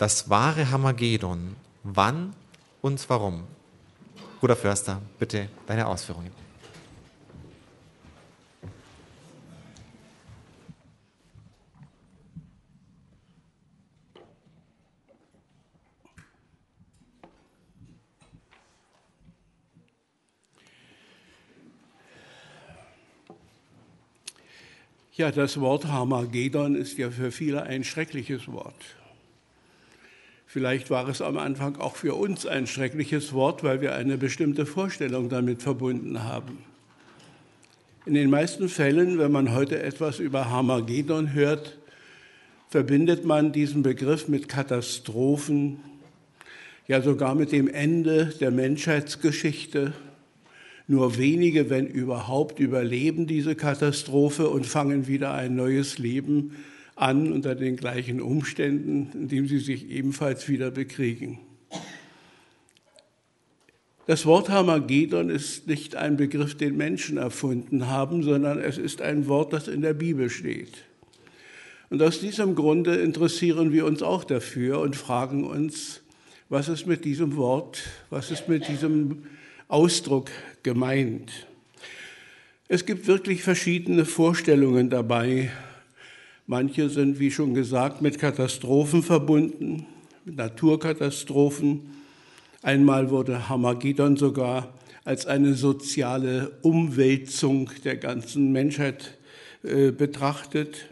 das wahre Hamagedon. Wann und warum? Bruder Förster, bitte deine Ausführungen. Ja, das Wort Hamagedon ist ja für viele ein schreckliches Wort. Vielleicht war es am Anfang auch für uns ein schreckliches Wort, weil wir eine bestimmte Vorstellung damit verbunden haben. In den meisten Fällen, wenn man heute etwas über Hamagedon hört, verbindet man diesen Begriff mit Katastrophen, ja sogar mit dem Ende der Menschheitsgeschichte. Nur wenige, wenn überhaupt, überleben diese Katastrophe und fangen wieder ein neues Leben an unter den gleichen Umständen, indem sie sich ebenfalls wieder bekriegen. Das Wort Hamagedon ist nicht ein Begriff, den Menschen erfunden haben, sondern es ist ein Wort, das in der Bibel steht. Und aus diesem Grunde interessieren wir uns auch dafür und fragen uns, was ist mit diesem Wort, was ist mit diesem Ausdruck gemeint? Es gibt wirklich verschiedene Vorstellungen dabei. Manche sind, wie schon gesagt, mit Katastrophen verbunden, mit Naturkatastrophen. Einmal wurde Hamagedon sogar als eine soziale Umwälzung der ganzen Menschheit betrachtet.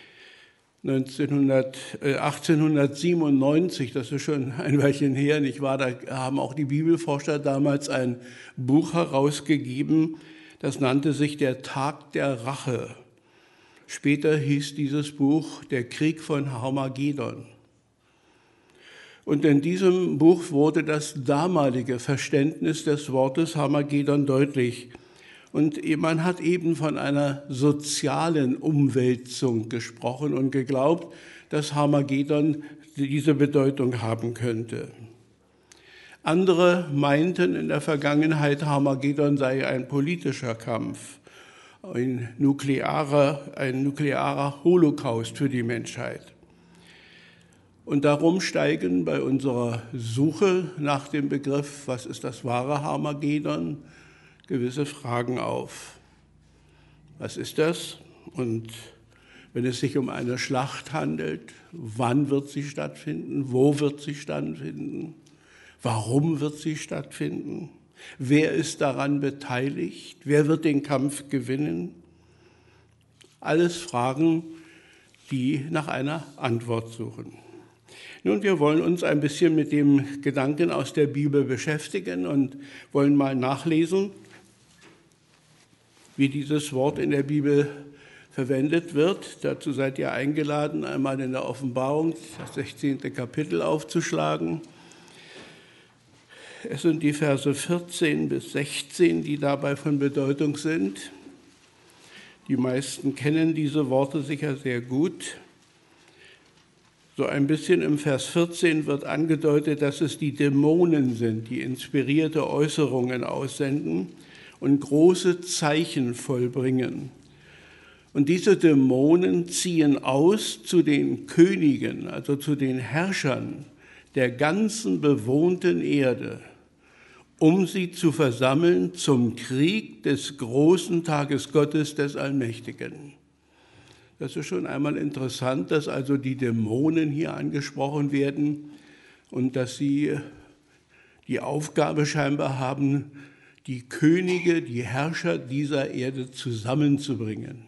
1897, das ist schon ein Weilchen her, nicht wahr? Da haben auch die Bibelforscher damals ein Buch herausgegeben, das nannte sich Der Tag der Rache. Später hieß dieses Buch Der Krieg von Hamagedon. Und in diesem Buch wurde das damalige Verständnis des Wortes Hamagedon deutlich. Und man hat eben von einer sozialen Umwälzung gesprochen und geglaubt, dass Hamagedon diese Bedeutung haben könnte. Andere meinten in der Vergangenheit, Hamagedon sei ein politischer Kampf, ein nuklearer Holocaust für die Menschheit. Und darum steigen bei unserer Suche nach dem Begriff, was ist das wahre Hamagedon, gewisse Fragen auf. Was ist das? Und wenn es sich um eine Schlacht handelt, wann wird sie stattfinden? Wo wird sie stattfinden? Warum wird sie stattfinden? Wer ist daran beteiligt? Wer wird den Kampf gewinnen? Alles Fragen, die nach einer Antwort suchen. Nun, wir wollen uns ein bisschen mit dem Gedanken aus der Bibel beschäftigen und wollen mal nachlesen, wie dieses Wort in der Bibel verwendet wird. Dazu seid ihr eingeladen, einmal in der Offenbarung das 16. Kapitel aufzuschlagen. Es sind die Verse 14 bis 16, die dabei von Bedeutung sind. Die meisten kennen diese Worte sicher sehr gut. So ein bisschen im Vers 14 wird angedeutet, dass es die Dämonen sind, die inspirierte Äußerungen aussenden und große Zeichen vollbringen. Und diese Dämonen ziehen aus zu den Königen, also zu den Herrschern der ganzen bewohnten Erde, um sie zu versammeln zum Krieg des großen Tages Gottes des Allmächtigen. Das ist schon einmal interessant, dass also die Dämonen hier angesprochen werden und dass sie die Aufgabe scheinbar haben, die Könige, die Herrscher dieser Erde zusammenzubringen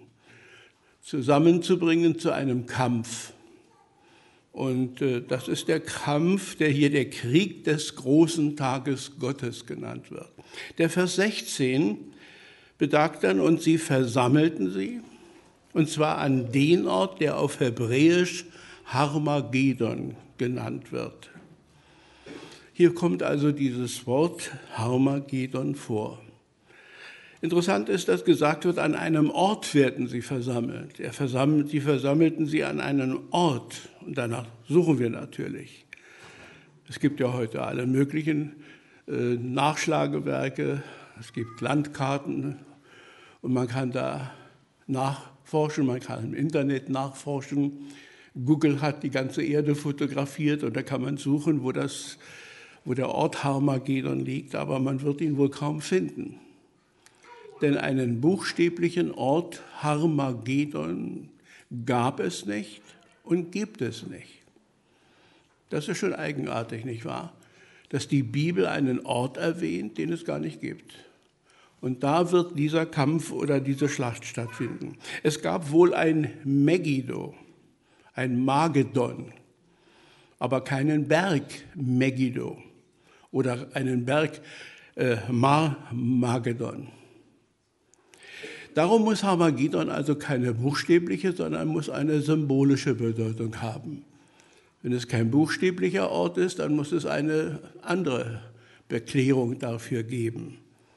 zu einem Kampf. Und das ist der Kampf, der hier der Krieg des großen Tages Gottes genannt wird. Der Vers 16 besagt dann, und sie versammelten sie, und zwar an den Ort, der auf Hebräisch Harmagedon genannt wird. Hier kommt also dieses Wort Harmagedon vor. Interessant ist, dass gesagt wird, an einem Ort werden sie versammelt. Die versammelten sie an einem Ort. Und danach suchen wir natürlich. Es gibt ja heute alle möglichen Nachschlagewerke. Es gibt Landkarten und man kann da nachforschen, man kann im Internet nachforschen, Google hat die ganze Erde fotografiert und da kann man suchen, wo der Ort Harmagedon liegt, aber man wird ihn wohl kaum finden. Denn einen buchstäblichen Ort Harmagedon gab es nicht und gibt es nicht. Das ist schon eigenartig, nicht wahr? Dass die Bibel einen Ort erwähnt, den es gar nicht gibt. Und da wird dieser Kampf oder diese Schlacht stattfinden. Es gab wohl ein Megiddo, ein Magedon, aber keinen Berg Megiddo oder einen Berg Magedon. Darum muss Harmagedon also keine buchstäbliche, sondern muss eine symbolische Bedeutung haben. Wenn es kein buchstäblicher Ort ist, dann muss es eine andere Beklärung dafür geben.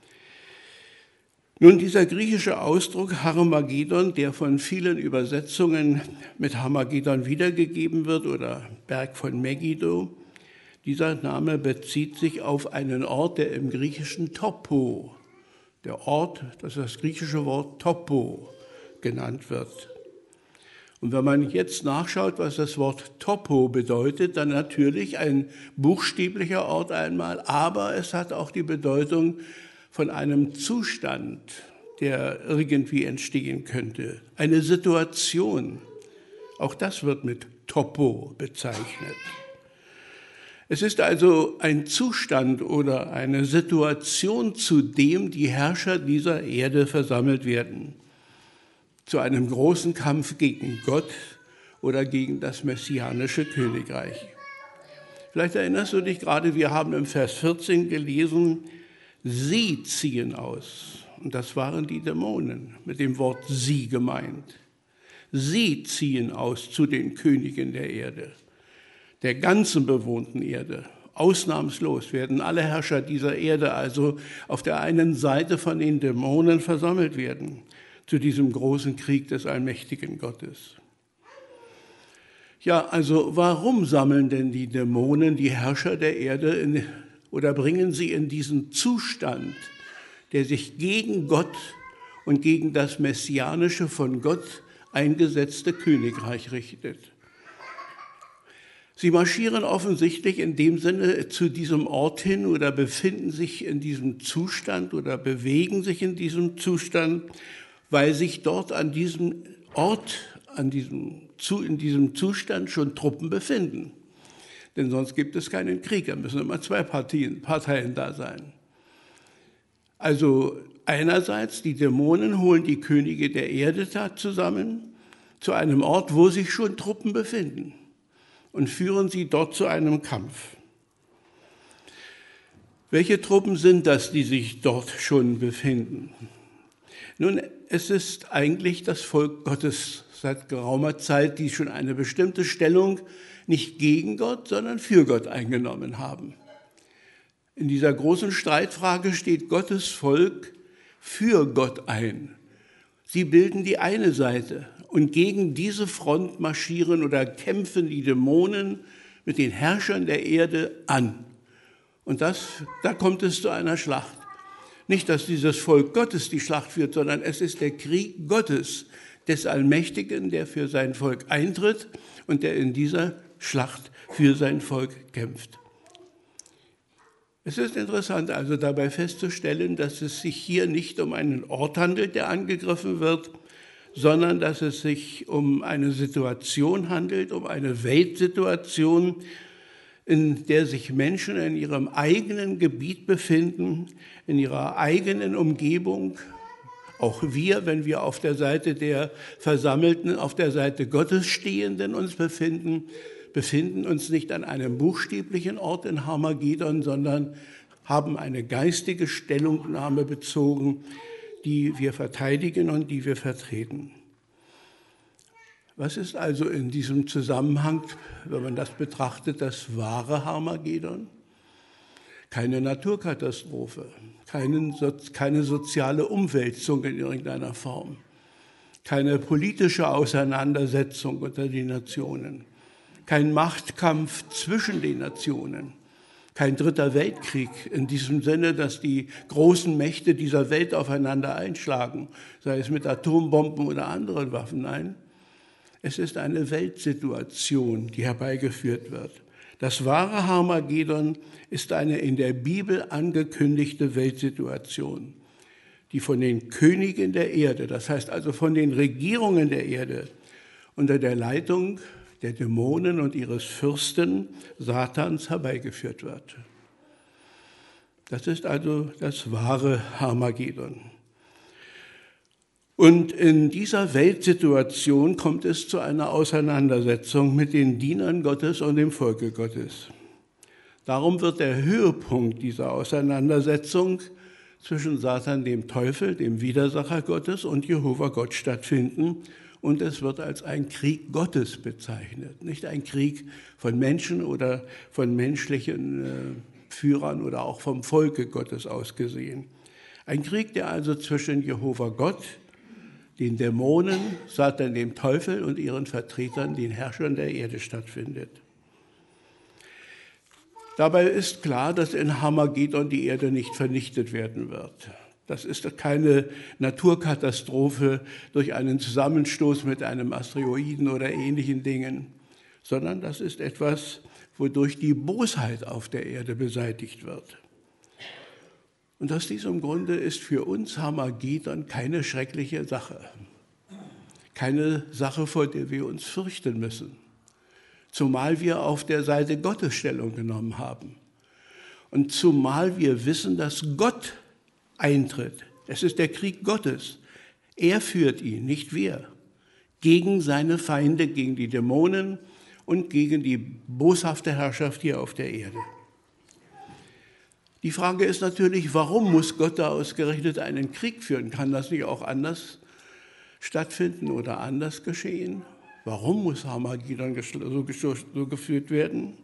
Nun, dieser griechische Ausdruck Harmagedon, der von vielen Übersetzungen mit Harmagedon wiedergegeben wird oder Berg von Megiddo, dieser Name bezieht sich auf einen Ort, der im Griechischen Topo, der Ort, das ist das griechische Wort Topo genannt wird. Und wenn man jetzt nachschaut, was das Wort Topo bedeutet, dann natürlich ein buchstäblicher Ort einmal, aber es hat auch die Bedeutung von einem Zustand, der irgendwie entstehen könnte, eine Situation. Auch das wird mit Topo bezeichnet. Es ist also ein Zustand oder eine Situation, zu dem die Herrscher dieser Erde versammelt werden. Zu einem großen Kampf gegen Gott oder gegen das messianische Königreich. Vielleicht erinnerst du dich gerade, wir haben im Vers 14 gelesen, sie ziehen aus. Und das waren die Dämonen, mit dem Wort sie gemeint. Sie ziehen aus zu den Königen der Erde, der ganzen bewohnten Erde. Ausnahmslos werden alle Herrscher dieser Erde also auf der einen Seite von den Dämonen versammelt werden, zu diesem großen Krieg des allmächtigen Gottes. Ja, also warum sammeln denn die Dämonen die Herrscher der Erde oder bringen sie in diesen Zustand, der sich gegen Gott und gegen das messianische von Gott eingesetzte Königreich richtet? Sie marschieren offensichtlich in dem Sinne zu diesem Ort hin oder befinden sich in diesem Zustand oder bewegen sich in diesem Zustand, weil sich dort an diesem Ort, in diesem Zustand schon Truppen befinden. Denn sonst gibt es keinen Krieg, da müssen immer zwei Parteien da sein. Also einerseits, die Dämonen holen die Könige der Erde da zusammen, zu einem Ort, wo sich schon Truppen befinden und führen sie dort zu einem Kampf. Welche Truppen sind das, die sich dort schon befinden? Nun, es ist eigentlich das Volk Gottes seit geraumer Zeit, die schon eine bestimmte Stellung nicht gegen Gott, sondern für Gott eingenommen haben. In dieser großen Streitfrage steht Gottes Volk für Gott ein. Sie bilden die eine Seite und gegen diese Front marschieren oder kämpfen die Dämonen mit den Herrschern der Erde an. Und da kommt es zu einer Schlacht. Nicht, dass dieses Volk Gottes die Schlacht führt, sondern es ist der Krieg Gottes, des Allmächtigen, der für sein Volk eintritt und der in dieser Schlacht für sein Volk kämpft. Es ist interessant, also dabei festzustellen, dass es sich hier nicht um einen Ort handelt, der angegriffen wird, sondern dass es sich um eine Situation handelt, um eine Weltsituation, in der sich Menschen in ihrem eigenen Gebiet befinden, in ihrer eigenen Umgebung. Auch wir, wenn wir auf der Seite der Versammelten, auf der Seite Gottes Stehenden uns befinden uns nicht an einem buchstäblichen Ort in Harmagedon, sondern haben eine geistige Stellungnahme bezogen, die wir verteidigen und die wir vertreten. Was ist also in diesem Zusammenhang, wenn man das betrachtet, das wahre Harmagedon? Keine Naturkatastrophe, keine soziale Umwälzung in irgendeiner Form, keine politische Auseinandersetzung unter den Nationen, kein Machtkampf zwischen den Nationen, kein dritter Weltkrieg in diesem Sinne, dass die großen Mächte dieser Welt aufeinander einschlagen, sei es mit Atombomben oder anderen Waffen. Nein, Es ist eine Weltsituation, die herbeigeführt wird. Das wahre Harmagedon ist eine in der Bibel angekündigte Weltsituation, die von den Königen der Erde, das heißt also von den Regierungen der Erde, unter der Leitung der Dämonen und ihres Fürsten Satans herbeigeführt wird. Das ist also das wahre Harmagedon. Und in dieser Weltsituation kommt es zu einer Auseinandersetzung mit den Dienern Gottes und dem Volke Gottes. Darum wird der Höhepunkt dieser Auseinandersetzung zwischen Satan, dem Teufel, dem Widersacher Gottes, und Jehova Gott stattfinden. Und es wird als ein Krieg Gottes bezeichnet, nicht ein Krieg von Menschen oder von menschlichen Führern oder auch vom Volke Gottes aus gesehen. Ein Krieg, der also zwischen Jehova Gott, den Dämonen, Satan, dem Teufel und ihren Vertretern, den Herrschern der Erde, stattfindet. Dabei ist klar, dass in Harmagedon die Erde nicht vernichtet werden wird. Das ist keine Naturkatastrophe durch einen Zusammenstoß mit einem Asteroiden oder ähnlichen Dingen, sondern das ist etwas, wodurch die Bosheit auf der Erde beseitigt wird. Und aus diesem Grunde ist für uns Harmagedon keine schreckliche Sache, keine Sache, vor der wir uns fürchten müssen, zumal wir auf der Seite Gottes Stellung genommen haben und zumal wir wissen, dass Gott eintritt. Es ist der Krieg Gottes. Er führt ihn, nicht wir, gegen seine Feinde, gegen die Dämonen und gegen die boshafte Herrschaft hier auf der Erde. Die Frage ist natürlich, warum muss Gott da ausgerechnet einen Krieg führen? Kann das nicht auch anders stattfinden oder anders geschehen? Warum muss Harmagedon so geführt werden?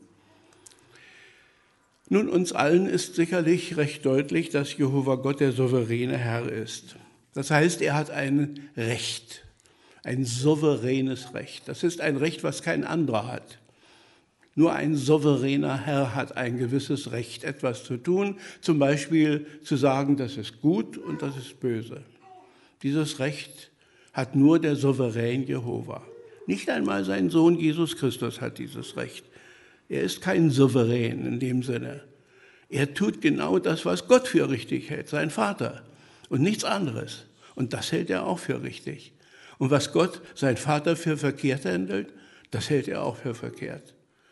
Nun, uns allen ist sicherlich recht deutlich, dass Jehova Gott der souveräne Herr ist. Das heißt, er hat ein Recht, ein souveränes Recht. Das ist ein Recht, was kein anderer hat. Nur ein souveräner Herr hat ein gewisses Recht, etwas zu tun, zum Beispiel zu sagen, das ist gut und das ist böse. Dieses Recht hat nur der Souverän Jehova. Nicht einmal sein Sohn Jesus Christus hat dieses Recht. Er ist kein Souverän in dem Sinne. Er tut genau das, was Gott für richtig hält, sein Vater, und nichts anderes. Und das hält er auch für richtig. Und was Gott, sein Vater, für verkehrt handelt, das hält er auch für verkehrt.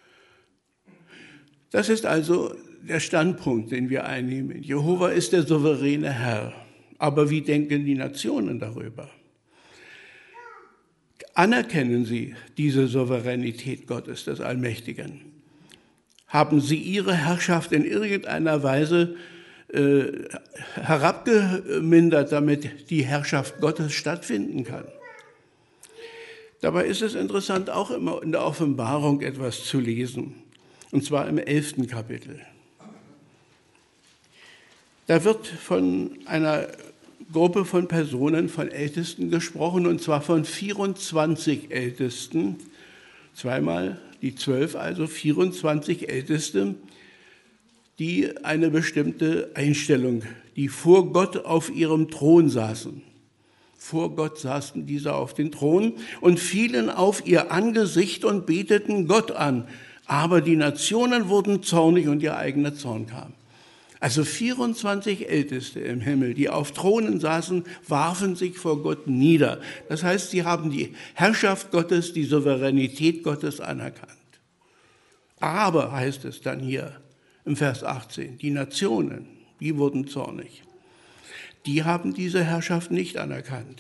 Das ist also der Standpunkt, den wir einnehmen. Jehova ist der souveräne Herr. Aber wie denken die Nationen darüber? Anerkennen sie diese Souveränität Gottes, des Allmächtigen? Haben sie ihre Herrschaft in irgendeiner Weise herabgemindert, damit die Herrschaft Gottes stattfinden kann? Dabei ist es interessant, auch immer in der Offenbarung etwas zu lesen, und zwar im 11. Kapitel. Da wird von einer Gruppe von Personen, von Ältesten gesprochen, und zwar von 24 Ältesten, zweimal die 12, also 24 Älteste, die eine bestimmte Einstellung, die vor Gott auf ihrem Thron saßen. Vor Gott saßen diese auf dem Thron und fielen auf ihr Angesicht und beteten Gott an. Aber die Nationen wurden zornig und ihr eigener Zorn kam. Also 24 Älteste im Himmel, die auf Thronen saßen, warfen sich vor Gott nieder. Das heißt, sie haben die Herrschaft Gottes, die Souveränität Gottes anerkannt. Aber, heißt es dann hier im Vers 18, die Nationen, die wurden zornig. Die haben diese Herrschaft nicht anerkannt.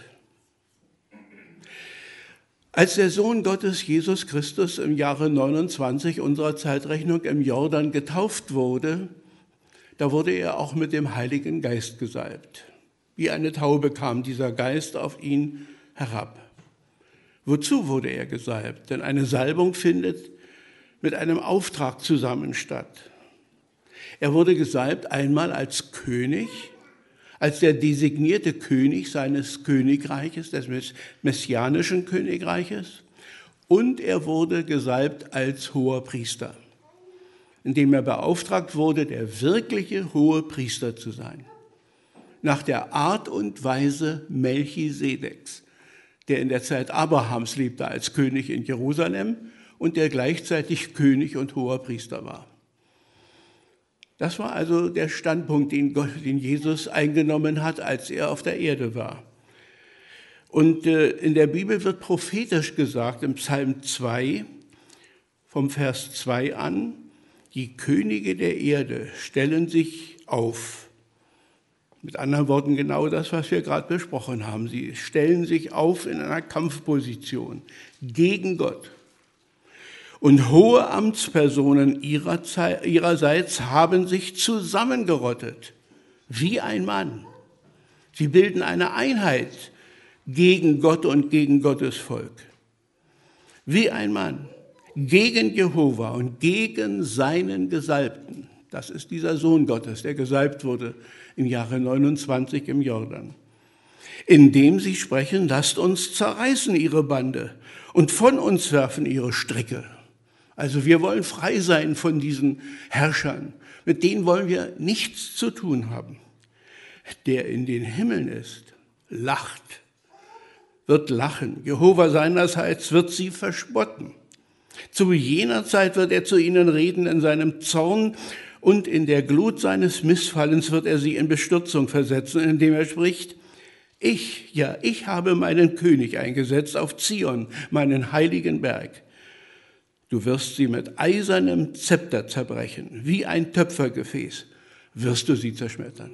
Als der Sohn Gottes, Jesus Christus, im Jahre 29 unserer Zeitrechnung im Jordan getauft wurde, da wurde er auch mit dem Heiligen Geist gesalbt. Wie eine Taube kam dieser Geist auf ihn herab. Wozu wurde er gesalbt? Denn eine Salbung findet mit einem Auftrag zusammen statt. Er wurde gesalbt einmal als König, als der designierte König seines Königreiches, des messianischen Königreiches, und er wurde gesalbt als hoher Priester, indem er beauftragt wurde, der wirkliche hohe Priester zu sein, nach der Art und Weise Melchisedeks, der in der Zeit Abrahams lebte als König in Jerusalem und der gleichzeitig König und Hoherpriester war. Das war also der Standpunkt, den Jesus eingenommen hat, als er auf der Erde war. Und in der Bibel wird prophetisch gesagt, im Psalm 2, vom Vers 2 an, die Könige der Erde stellen sich auf. Mit anderen Worten genau das, was wir gerade besprochen haben. Sie stellen sich auf in einer Kampfposition gegen Gott. Und hohe Amtspersonen ihrerseits haben sich zusammengerottet, wie ein Mann. Sie bilden eine Einheit gegen Gott und gegen Gottes Volk. Wie ein Mann, gegen Jehova und gegen seinen Gesalbten. Das ist dieser Sohn Gottes, der gesalbt wurde im Jahre 29 im Jordan. Indem sie sprechen, lasst uns zerreißen ihre Bande und von uns werfen ihre Stricke. Also wir wollen frei sein von diesen Herrschern. Mit denen wollen wir nichts zu tun haben. Der in den Himmeln ist, lacht, wird lachen. Jehova seinerseits wird sie verspotten. Zu jener Zeit wird er zu ihnen reden in seinem Zorn und in der Glut seines Missfallens wird er sie in Bestürzung versetzen, indem er spricht, ich habe meinen König eingesetzt auf Zion, meinen heiligen Berg. Du wirst sie mit eisernem Zepter zerbrechen, wie ein Töpfergefäß wirst du sie zerschmettern.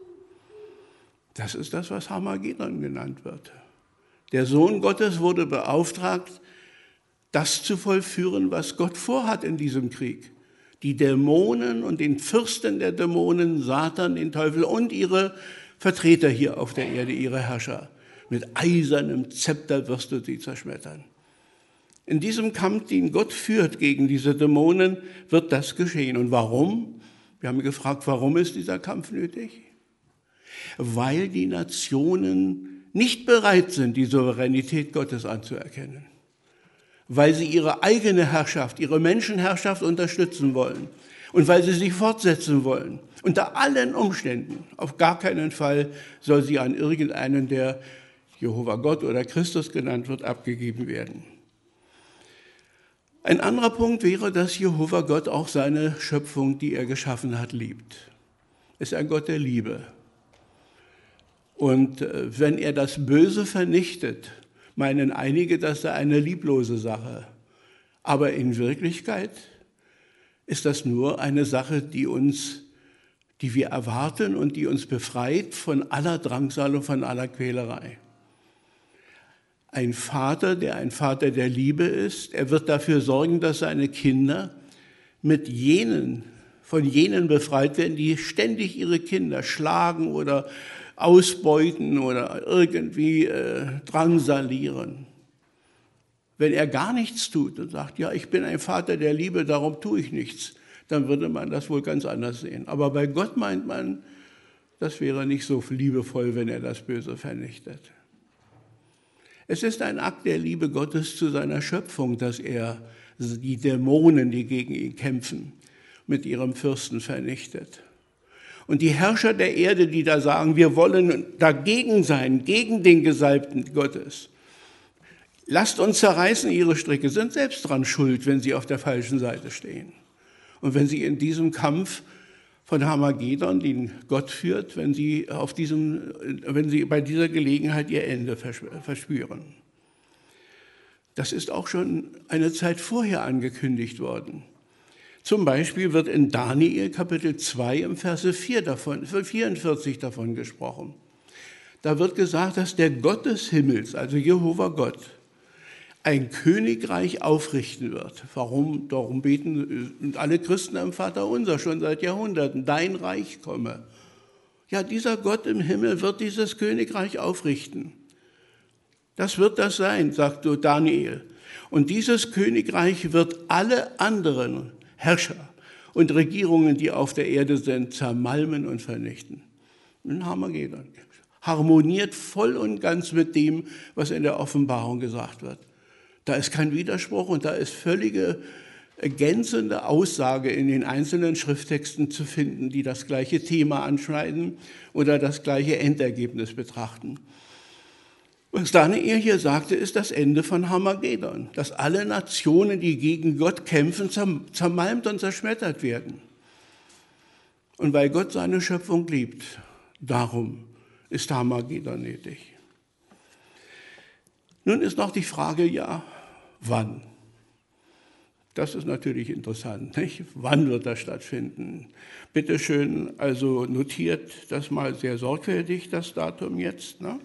Das ist das, was Armageddon genannt wird. Der Sohn Gottes wurde beauftragt, das zu vollführen, was Gott vorhat in diesem Krieg. Die Dämonen und den Fürsten der Dämonen, Satan, den Teufel und ihre Vertreter hier auf der Erde, ihre Herrscher. Mit eisernem Zepter wirst du sie zerschmettern. In diesem Kampf, den Gott führt gegen diese Dämonen, wird das geschehen. Und warum? Wir haben gefragt, warum ist dieser Kampf nötig? Weil die Nationen nicht bereit sind, die Souveränität Gottes anzuerkennen. Weil sie ihre eigene Herrschaft, ihre Menschenherrschaft unterstützen wollen. Und weil sie sich fortsetzen wollen. Unter allen Umständen. Auf gar keinen Fall soll sie an irgendeinen, der Jehova Gott oder Christus genannt wird, abgegeben werden. Ein anderer Punkt wäre, dass Jehova Gott auch seine Schöpfung, die er geschaffen hat, liebt. Er ist ein Gott der Liebe. Und wenn er das Böse vernichtet, meinen einige, das sei eine lieblose Sache. Aber in Wirklichkeit ist das nur eine Sache, die wir erwarten und die uns befreit von aller Drangsal und von aller Quälerei. Ein Vater, der ein Vater der Liebe ist, er wird dafür sorgen, dass seine Kinder von jenen befreit werden, die ständig ihre Kinder schlagen oder ausbeuten oder irgendwie drangsalieren. Wenn er gar nichts tut und sagt, ja, ich bin ein Vater der Liebe, darum tue ich nichts, dann würde man das wohl ganz anders sehen. Aber bei Gott meint man, das wäre nicht so liebevoll, wenn er das Böse vernichtet. Es ist ein Akt der Liebe Gottes zu seiner Schöpfung, dass er die Dämonen, die gegen ihn kämpfen, mit ihrem Fürsten vernichtet. Und die Herrscher der Erde, die da sagen, wir wollen dagegen sein, gegen den Gesalbten Gottes, lasst uns zerreißen ihre Stricke, sind selbst dran schuld, wenn sie auf der falschen Seite stehen. Und wenn sie in diesem Kampf von Armageddon, den Gott führt, wenn sie bei dieser Gelegenheit ihr Ende verspüren. Das ist auch schon eine Zeit vorher angekündigt worden. Zum Beispiel wird in Daniel Kapitel 2 im Verse 44 davon gesprochen. Da wird gesagt, dass der Gott des Himmels, also Jehova Gott, ein Königreich aufrichten wird. Warum? Darum beten alle Christen am Vaterunser schon seit Jahrhunderten. Dein Reich komme. Ja, dieser Gott im Himmel wird dieses Königreich aufrichten. Das wird das sein, sagt Daniel. Und dieses Königreich wird alle anderen Herrscher und Regierungen, die auf der Erde sind, zermalmen und vernichten. Ein Armageddon. Harmoniert voll und ganz mit dem, was in der Offenbarung gesagt wird. Da ist kein Widerspruch und da ist völlige ergänzende Aussage in den einzelnen Schrifttexten zu finden, die das gleiche Thema anschneiden oder das gleiche Endergebnis betrachten. Was Daniel hier sagte, ist das Ende von Harmagedon, dass alle Nationen, die gegen Gott kämpfen, zermalmt und zerschmettert werden. Und weil Gott seine Schöpfung liebt, darum ist Harmagedon nötig. Nun ist noch die Frage, ja, wann? Das ist natürlich interessant, nicht? Wann wird das stattfinden? Bitte schön, also notiert das mal sehr sorgfältig, das Datum jetzt. Ne?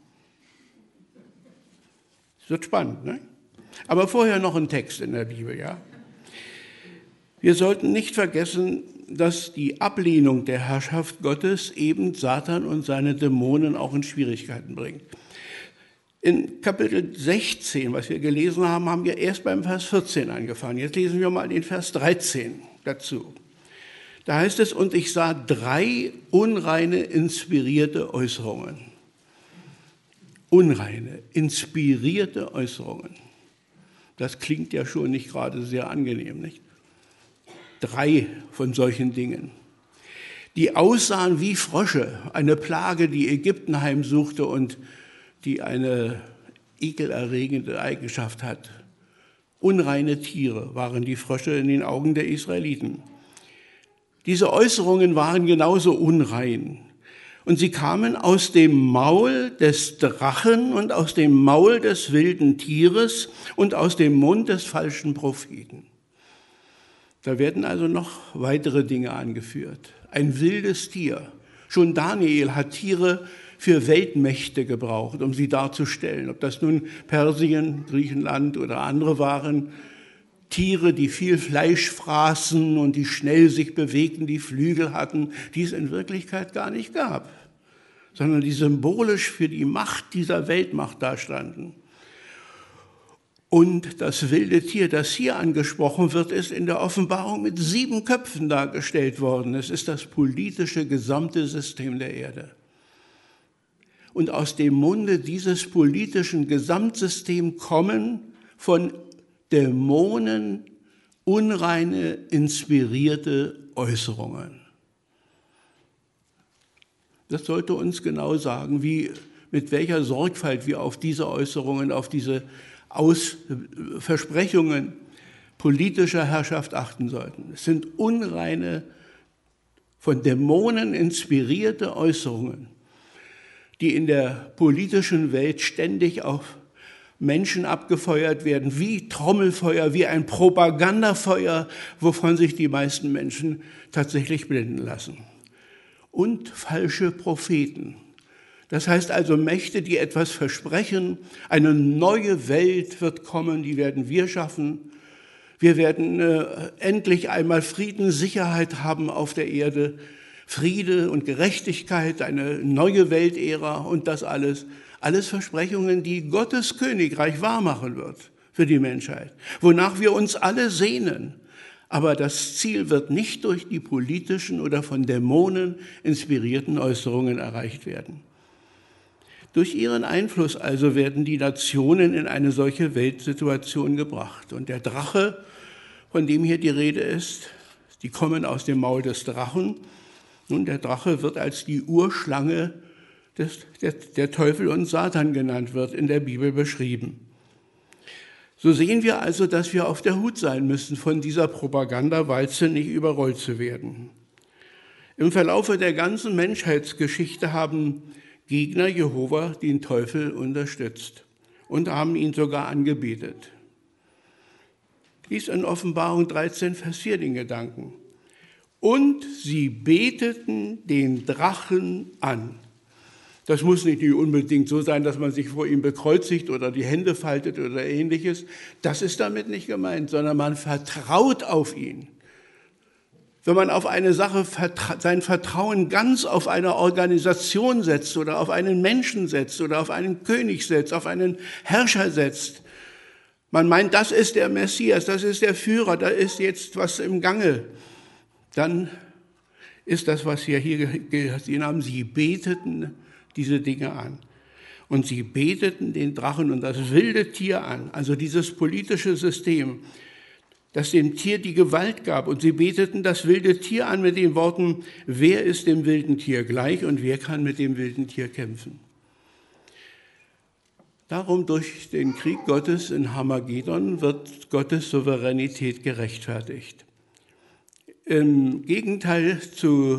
Es wird spannend, ne? Aber vorher noch ein Text in der Bibel, ja? Wir sollten nicht vergessen, dass die Ablehnung der Herrschaft Gottes eben Satan und seine Dämonen auch in Schwierigkeiten bringt. In Kapitel 16, was wir gelesen haben, haben wir erst beim Vers 14 angefangen. Jetzt lesen wir mal den Vers 13 dazu. Da heißt es, und ich sah 3 unreine, inspirierte Äußerungen. Unreine, inspirierte Äußerungen. Das klingt ja schon nicht gerade sehr angenehm, nicht? 3 von solchen Dingen, die aussahen wie Frösche, eine Plage, die Ägypten heimsuchte und die eine ekelerregende Eigenschaft hat. Unreine Tiere waren die Frösche in den Augen der Israeliten. Diese Äußerungen waren genauso unrein. Und sie kamen aus dem Maul des Drachen und aus dem Maul des wilden Tieres und aus dem Mund des falschen Propheten. Da werden also noch weitere Dinge angeführt. Ein wildes Tier. Schon Daniel hat Tiere für Weltmächte gebraucht, um sie darzustellen. Ob das nun Persien, Griechenland oder andere waren. Tiere, die viel Fleisch fraßen und die schnell sich bewegten, die Flügel hatten, die es in Wirklichkeit gar nicht gab, sondern die symbolisch für die Macht dieser Weltmacht dastanden. Und das wilde Tier, das hier angesprochen wird, ist in der Offenbarung mit 7 Köpfen dargestellt worden. Es ist das politische gesamte System der Erde. Und aus dem Munde dieses politischen Gesamtsystems kommen von Dämonen unreine, inspirierte Äußerungen. Das sollte uns genau sagen, mit welcher Sorgfalt wir auf diese Äußerungen, auf diese Versprechungen politischer Herrschaft achten sollten. Es sind unreine, von Dämonen inspirierte Äußerungen, die in der politischen Welt ständig auf Menschen abgefeuert werden, wie Trommelfeuer, wie ein Propagandafeuer, wovon sich die meisten Menschen tatsächlich blenden lassen. Und falsche Propheten. Das heißt also Mächte, die etwas versprechen, eine neue Welt wird kommen, die werden wir schaffen. Wir werden endlich einmal Frieden, Sicherheit haben auf der Erde, Friede und Gerechtigkeit, eine neue Weltära und das alles. Alles Versprechungen, die Gottes Königreich wahrmachen wird für die Menschheit, wonach wir uns alle sehnen. Aber das Ziel wird nicht durch die politischen oder von Dämonen inspirierten Äußerungen erreicht werden. Durch ihren Einfluss also werden die Nationen in eine solche Weltsituation gebracht. Und der Drache, von dem hier die Rede ist, die kommen aus dem Maul des Drachen. Nun, der Drache wird als die Urschlange, der Teufel und Satan genannt wird, in der Bibel beschrieben. So sehen wir also, dass wir auf der Hut sein müssen, von dieser Propagandawalze nicht überrollt zu werden. Im Verlaufe der ganzen Menschheitsgeschichte haben Gegner Jehova den Teufel unterstützt und haben ihn sogar angebetet. Lies in Offenbarung 13, Vers 4 den Gedanken. Und sie beteten den Drachen an. Das muss nicht unbedingt so sein, dass man sich vor ihm bekreuzigt oder die Hände faltet oder Ähnliches. Das ist damit nicht gemeint, sondern man vertraut auf ihn. Wenn man auf eine Sache sein Vertrauen ganz auf eine Organisation setzt oder auf einen Menschen setzt oder auf einen König setzt, auf einen Herrscher setzt, man meint, das ist der Messias, das ist der Führer, da ist jetzt was im Gange, dann ist das, was wir hier gesehen haben, sie beteten diese Dinge an. Und sie beteten den Drachen und das wilde Tier an, also dieses politische System, das dem Tier die Gewalt gab. Und sie beteten das wilde Tier an mit den Worten, wer ist dem wilden Tier gleich und wer kann mit dem wilden Tier kämpfen? Darum, durch den Krieg Gottes in Hamagedon wird Gottes Souveränität gerechtfertigt. Im Gegenteil zu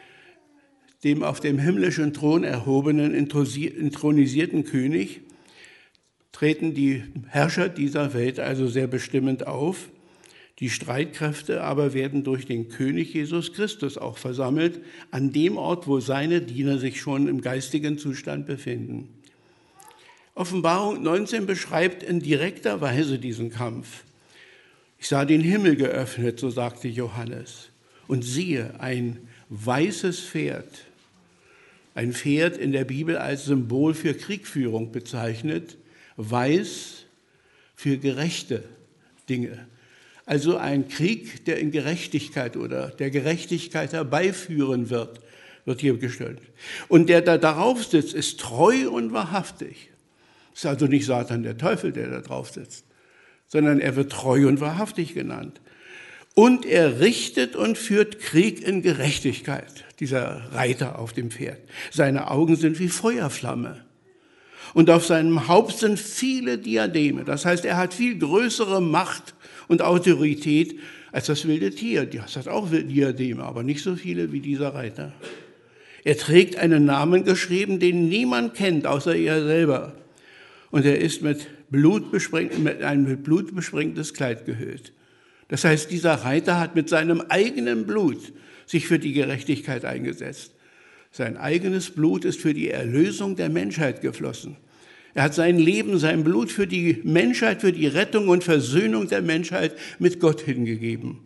dem auf dem himmlischen Thron erhobenen, inthronisierten König treten die Herrscher dieser Welt also sehr bestimmend auf. Die Streitkräfte aber werden durch den König Jesus Christus auch versammelt, an dem Ort, wo seine Diener sich schon im geistigen Zustand befinden. Offenbarung 19 beschreibt in direkter Weise diesen Kampf. Ich sah den Himmel geöffnet, so sagte Johannes, und siehe, ein weißes Pferd. Ein Pferd in der Bibel als Symbol für Kriegführung bezeichnet, weiß für gerechte Dinge. Also ein Krieg, der in Gerechtigkeit oder der Gerechtigkeit herbeiführen wird hier gestellt. Und der da darauf sitzt, ist treu und wahrhaftig. Es ist also nicht Satan, der Teufel, der da drauf sitzt, sondern er wird treu und wahrhaftig genannt. Und er richtet und führt Krieg in Gerechtigkeit, dieser Reiter auf dem Pferd. Seine Augen sind wie Feuerflamme. Und auf seinem Haupt sind viele Diademe. Das heißt, er hat viel größere Macht und Autorität als das wilde Tier. Das hat auch Diademe, aber nicht so viele wie dieser Reiter. Er trägt einen Namen geschrieben, den niemand kennt, außer er selber. Und er ist mit einem mit Blut besprengtes Kleid gehüllt. Das heißt, dieser Reiter hat mit seinem eigenen Blut sich für die Gerechtigkeit eingesetzt. Sein eigenes Blut ist für die Erlösung der Menschheit geflossen. Er hat sein Leben, sein Blut für die Menschheit, für die Rettung und Versöhnung der Menschheit mit Gott hingegeben.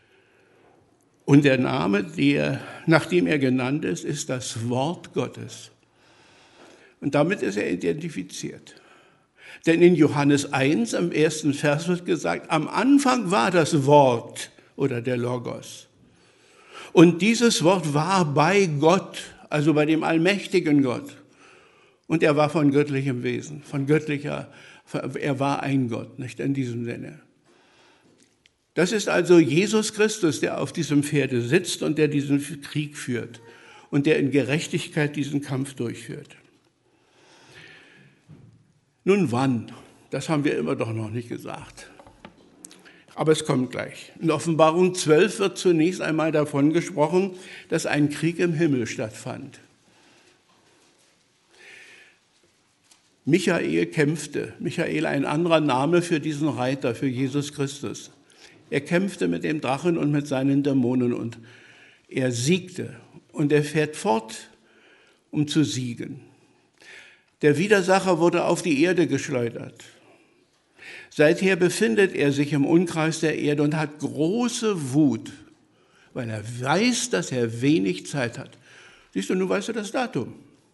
Und der Name, nach dem er genannt ist, ist das Wort Gottes. Und damit ist er identifiziert. Denn in Johannes 1, am 1. Vers wird gesagt, am Anfang war das Wort oder der Logos. Und dieses Wort war bei Gott, also bei dem allmächtigen Gott. Und er war von göttlichem Wesen, er war ein Gott, nicht in diesem Sinne. Das ist also Jesus Christus, der auf diesem Pferde sitzt und der diesen Krieg führt und der in Gerechtigkeit diesen Kampf durchführt. Nun wann? Das haben wir immer doch noch nicht gesagt. Aber es kommt gleich. In Offenbarung 12 wird zunächst einmal davon gesprochen, dass ein Krieg im Himmel stattfand. Michael kämpfte. Michael, ein anderer Name für diesen Reiter, für Jesus Christus. Er kämpfte mit dem Drachen und mit seinen Dämonen und er siegte. Und er fährt fort, um zu siegen. Der Widersacher wurde auf die Erde geschleudert. Seither befindet er sich im Umkreis der Erde und hat große Wut, weil er weiß, dass er wenig Zeit hat. Siehst du, nun weißt du das Datum.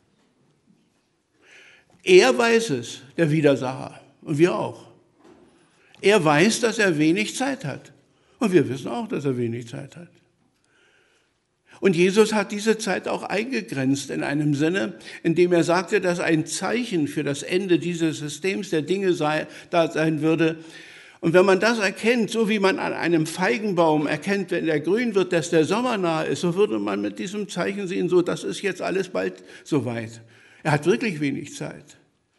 Er weiß es, der Widersacher, und wir auch. Er weiß, dass er wenig Zeit hat. Und wir wissen auch, dass er wenig Zeit hat. Und Jesus hat diese Zeit auch eingegrenzt in einem Sinne, in dem er sagte, dass ein Zeichen für das Ende dieses Systems der Dinge da sein würde. Und wenn man das erkennt, so wie man an einem Feigenbaum erkennt, wenn er grün wird, dass der Sommer nahe ist, so würde man mit diesem Zeichen sehen, so, das ist jetzt alles bald soweit. Er hat wirklich wenig Zeit.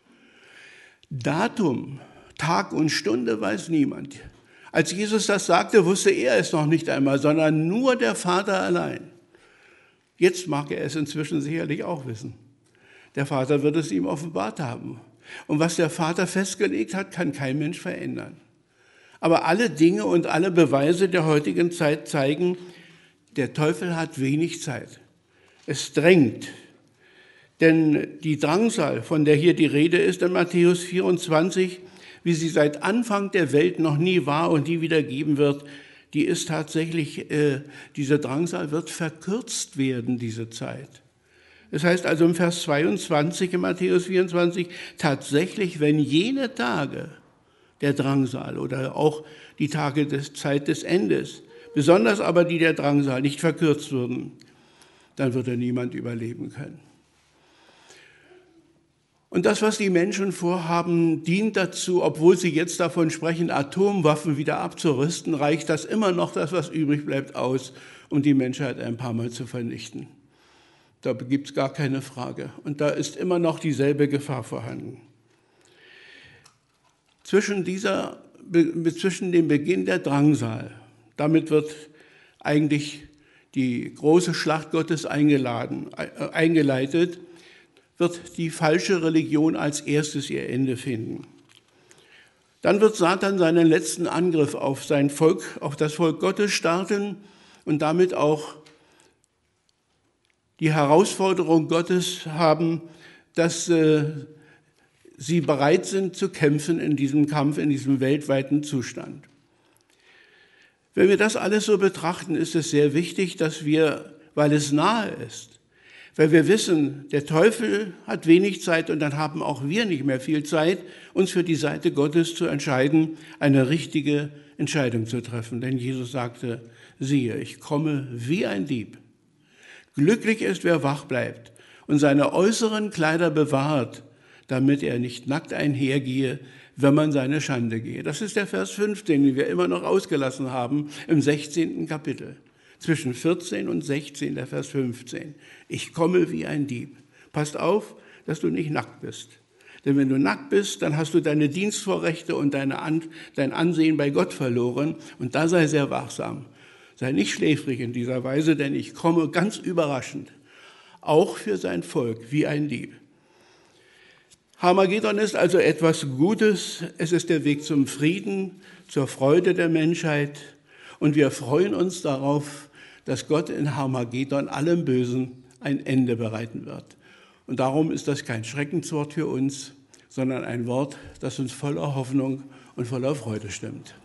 Datum, Tag und Stunde weiß niemand. Als Jesus das sagte, wusste er es noch nicht einmal, sondern nur der Vater allein. Jetzt mag er es inzwischen sicherlich auch wissen. Der Vater wird es ihm offenbart haben. Und was der Vater festgelegt hat, kann kein Mensch verändern. Aber alle Dinge und alle Beweise der heutigen Zeit zeigen, der Teufel hat wenig Zeit. Es drängt. Denn die Drangsal, von der hier die Rede ist in Matthäus 24, wie sie seit Anfang der Welt noch nie war und die wieder geben wird, die ist tatsächlich, diese Drangsal wird verkürzt werden, diese Zeit. Das heißt also im Vers 22 in Matthäus 24, tatsächlich, wenn jene Tage der Drangsal oder auch die Tage der Zeit des Endes, besonders aber die der Drangsal nicht verkürzt würden, dann würde niemand überleben können. Und das, was die Menschen vorhaben, dient dazu, obwohl sie jetzt davon sprechen, Atomwaffen wieder abzurüsten, reicht das immer noch, das, was übrig bleibt, aus, um die Menschheit ein paar Mal zu vernichten. Da gibt es gar keine Frage. Und da ist immer noch dieselbe Gefahr vorhanden. zwischen dem Beginn der Drangsal, damit wird eigentlich die große Schlacht Gottes eingeleitet, wird die falsche Religion als erstes ihr Ende finden. Dann wird Satan seinen letzten Angriff auf sein Volk, auf das Volk Gottes starten und damit auch die Herausforderung Gottes haben, dass sie bereit sind zu kämpfen in diesem Kampf, in diesem weltweiten Zustand. Wenn wir das alles so betrachten, ist es sehr wichtig, dass wir, weil es nahe ist, weil wir wissen, der Teufel hat wenig Zeit und dann haben auch wir nicht mehr viel Zeit, uns für die Seite Gottes zu entscheiden, eine richtige Entscheidung zu treffen. Denn Jesus sagte, siehe, ich komme wie ein Dieb. Glücklich ist, wer wach bleibt und seine äußeren Kleider bewahrt, damit er nicht nackt einhergehe, wenn man seine Schande gehe. Das ist der Vers 15, den wir immer noch ausgelassen haben im 16. Kapitel. Zwischen 14 und 16, der Vers 15. Ich komme wie ein Dieb. Passt auf, dass du nicht nackt bist. Denn wenn du nackt bist, dann hast du deine Dienstvorrechte und dein Ansehen bei Gott verloren. Und da sei sehr wachsam. Sei nicht schläfrig in dieser Weise, denn ich komme ganz überraschend, auch für sein Volk, wie ein Dieb. Harmagedon ist also etwas Gutes. Es ist der Weg zum Frieden, zur Freude der Menschheit. Und wir freuen uns darauf, dass Gott in Harmagedon allem Bösen ein Ende bereiten wird. Und darum ist das kein Schreckenswort für uns, sondern ein Wort, das uns voller Hoffnung und voller Freude stimmt.